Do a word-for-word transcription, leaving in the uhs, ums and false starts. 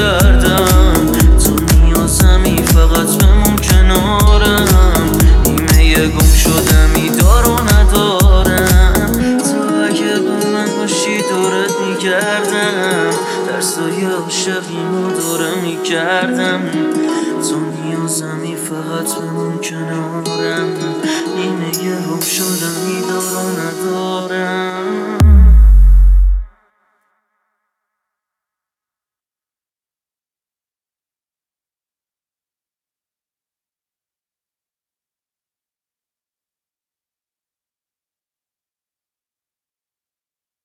کردم. تو نیازمی فقط بمون کنارم. نیمه گم شدمی دارو ندارم. تو اگه با من باشی دورت میگردم. درسای عاشقیمو دوره میکردم. تو نیازمی فقط بمون کنارم.